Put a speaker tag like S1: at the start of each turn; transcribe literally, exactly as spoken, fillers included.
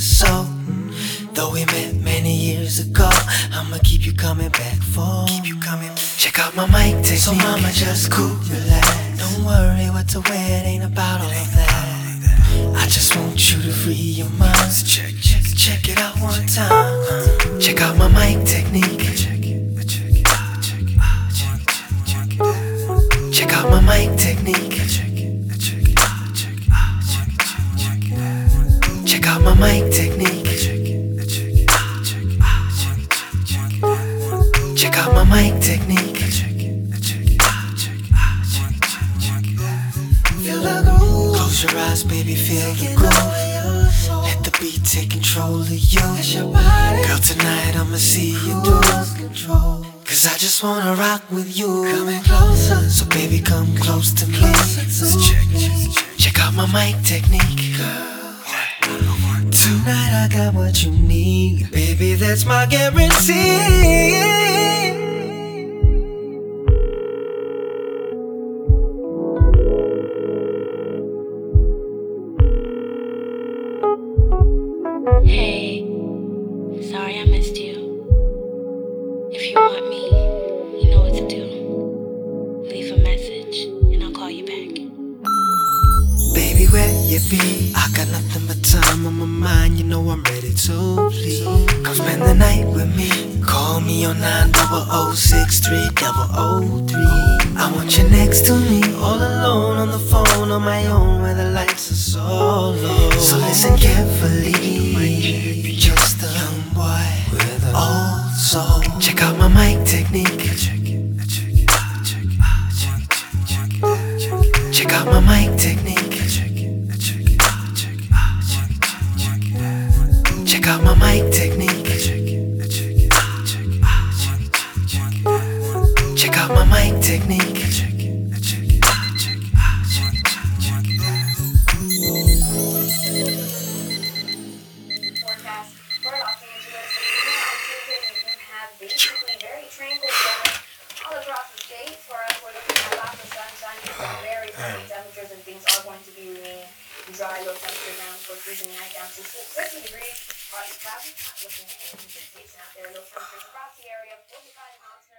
S1: soul. Though we met many years ago, I'ma keep you coming back for. Keep you coming. Check out my mic technique. So mama, just cool, relax. Don't worry what to wear, it ain't about all of that. I just want you to free your mind. So check, check, check it out one time. Check out my mic technique. Check it, check it, check it, check it, check it out. Check out my mic technique. Check it, check it, check it, check it, check it out. Check out my mic technique. Check it, check it, check it, check it, check it out. Check out my mic technique. Check it, check it, check it, check it, check it out. Feel the groove. Close your eyes, baby, feel the groove. Let the beat take control of you. Girl, tonight I'ma see you do control. Cause I just wanna rock with you. Coming closer. So baby, come close to me. Let's check, check, check out my mic technique. Tonight I got what you need. Baby, that's my guarantee.
S2: Hey, sorry I missed you. If you want me, you know what to do. Leave a message and I'll call you back.
S1: Baby, where you be? I got nothing but time on my mind. You know I'm ready to please. Come spend the night with me. Call me on nine double oh six three double oh three. I want you next to me, all alone on the phone on my own where the lights are so low. So listen carefully. Just a young boy with an old soul. Check out my mic technique. Check it, check it, check it, check it, check it, check it. Check out my mic technique. Check it, check it, check it, check it, check it. Check out my mic technique. Check it, check it, check it, check it, check it. Check out my mic technique. Check it, check it, check it, check it, check it.
S3: Forecast for Los Angeles. On Tuesday, we do have basically very tranquil weather all across the state. For us, we're looking at lots of sunshine, very sunny temperatures, and things are going to be remaining dry. Low temperature down for freezing night down to sixty degrees. Partly cloudy. Not looking at any precipitation out there. Low temperatures across the area. forty-five hot.